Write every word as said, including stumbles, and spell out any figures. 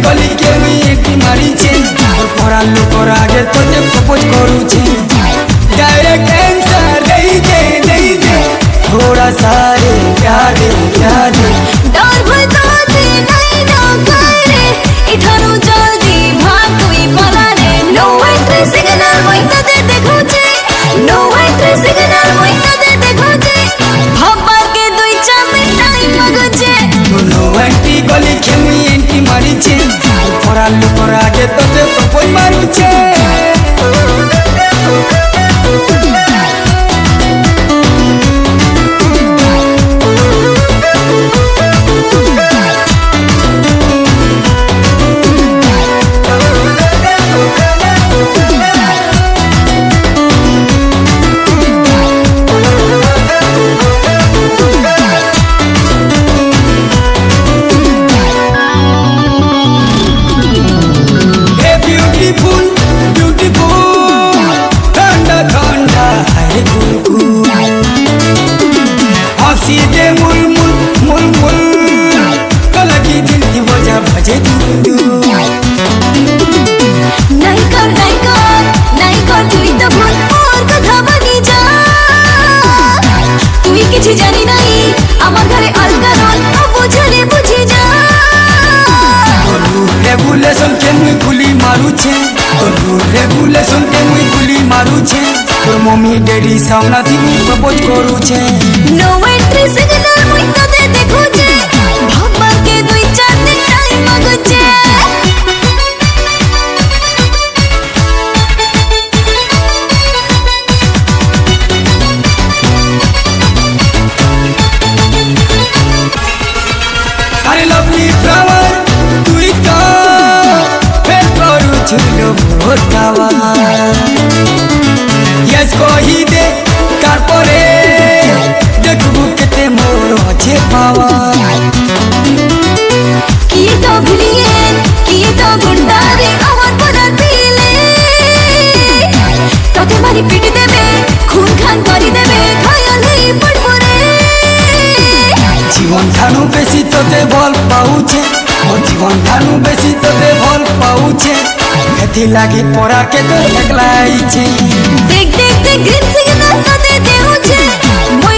गली के मुई एंट्री मारी छे और परा लोकर आगे तोते प्रपोज करू छे डायरेक्ट आंसर दे दे दे दे थोड़ा सा रे प्यार दे प्यार दे डर बताते नहीं ना करे इठानु जल्दी भाग कोई पला रे नो एंट्री सिग्नल वही तो दे देखो छे नो एंट्री सिग्नल वही तो दे देखो छे भब्बा के दुई चामे टाइम मगो छे नो एंट्री गली के मुई एंट्री मारी छे परा लोकर आगे तोते प्रपोज मारू छे सीधे मुल मुल मुल मुल कल की दिल की वजह भजे तू नहीं कर नहीं कर नहीं कर तुई तो भूल और कथा बनी जा तुई किछि जानी नहीं আমার ঘরে अलगा रोल बुझले बुझी जा रेगुलेशन के मुई गुली मारू छे तो रेगुलेशन के मुई गुली मारू छे तोर मम्मी डैडी सामना थी प्रपोज करू छे नो एंट्री सिग्नल मुई तो दे देखो छे भब्बा के दुई चार दिन टाइम मगो छे अरे लवली फ्लावर तुई तो फेल करू छुलो भोतावा यस कही दे तारपरे देखबू केते मोर আছে পাওয়া কি তো ভিলিয়ে কি তো গুন্ডারে আমার পরার দিলে তোকে মারি পিটি দেবে খুন খান করি দেবে খায়ালেই পড়বো রে জীবন ঠানু বেশি তোতে ভাল পাউছে মোর জীবন ঠানু বেশি তোতে ভাল পাউছে এথি লাগি পড়া কে তো একলাইছে দেখ দেখ দেখ গ্রিন সিগন্যাল তো দে দেউছে মই